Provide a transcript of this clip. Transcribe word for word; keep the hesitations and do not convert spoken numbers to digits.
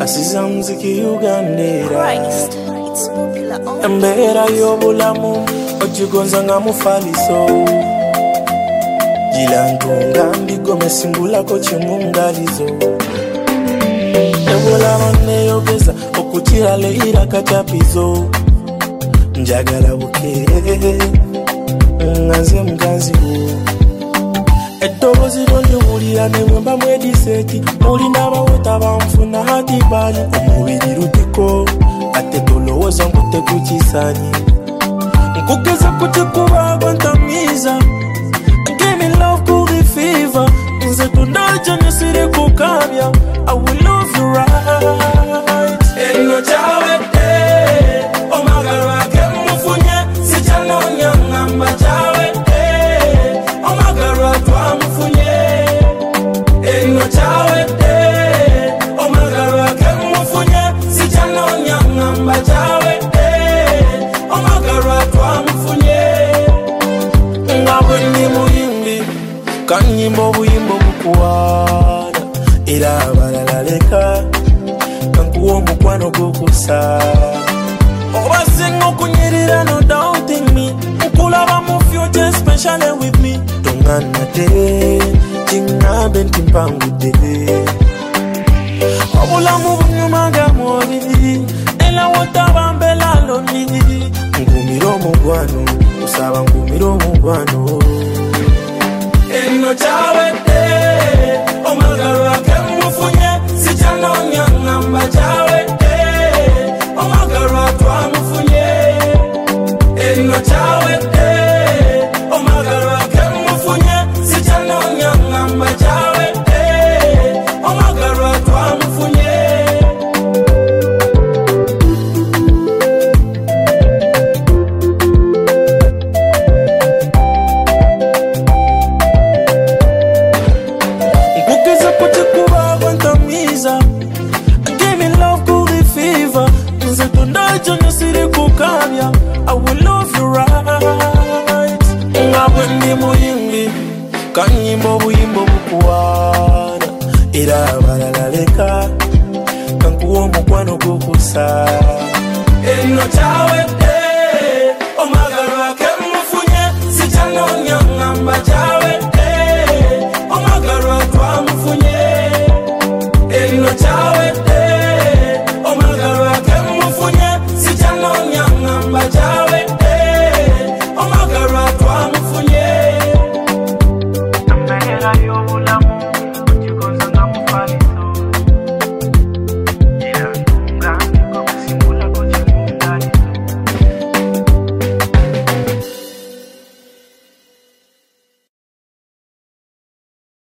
asiza mziki Ugandera. Christ, it's popular all Embera yobulamu ojigonza nga mufaliso Jilantunga mbigome singula ko chimungalizo Ebola mane yogeza okutira leira katapizo Njagala bukere Nganze mganzi Edobozi donde wulira ne wemba mwediseti Mulina bawota bamfuna hati bani Omubiri rutiko ate tolowoza nkute kuchisanyi Nkugeza kutikuba gwantamiza Give me love cool the fever Nze tunaja nisiri kukabya I will love you right Eno chawe te Omagara ke mufunye Sichano nyangamba chawe te Omagara twa mufunye Eno chawe te Omagara ke mufunye Sichano nyangamba chawe te Omagara twa mufunye Ngawe ni muyimbi Kanyimbo buyimbo bukuwana Ira balalaleka Kankuwo mukwano gukusa Obasingo kunyirira no doubting me Ukulaba mu future especially with me Tongana te Jinga benti mpangu de Obulamu bunyumaga mwori Ela wotabambela loni Ngumiro mugwano Usaba ngumiro mugwano Eno chawe te Omagara ke mufunye Sichano nyangamba chawe te Omagara twa mufunye Eno chawe te Omagara ke mufunye Sichano nyangamba chawe te Omagara twa mufunye Give me love cool the fever Nze tunaja nisiri kukabya I will love you right Ngawe ndi muyimbi Kanyimbo buyimbo bukuwana Ira balalaleka Kankuwo mukwano gukusa Eno chawe te Omagara ke mufunye Sichano nyangamba chawe